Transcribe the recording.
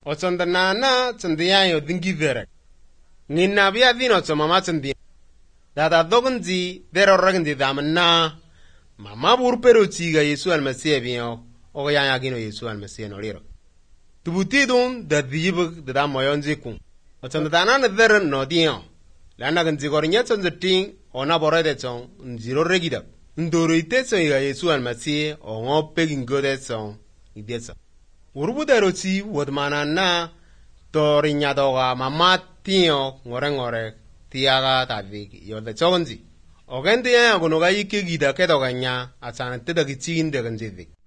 Ochondanana chandiyayo dingidere. Nginna biya dino cho mama chandi. Dada dogunji dero ragndi damna. Mama burpero chiga Yesu almasiya biyo. Oga yaya gino Yesu almasiya no liro. Tubutidun da dibug da moyonji kun. Ochondanana dere no diyo. Lana ganji gorinya chonjeting ona borede chong njiro regida. Ndoro ite chong iga Yesu almasiya o ngope gingode chong idesa. Urubudero chi wadmana na torinya doga mama tiyo ngore tiaga tavik yode chonji. Ogende ya kunoga ike gida kedoganya asana teda kichin de ganjidi.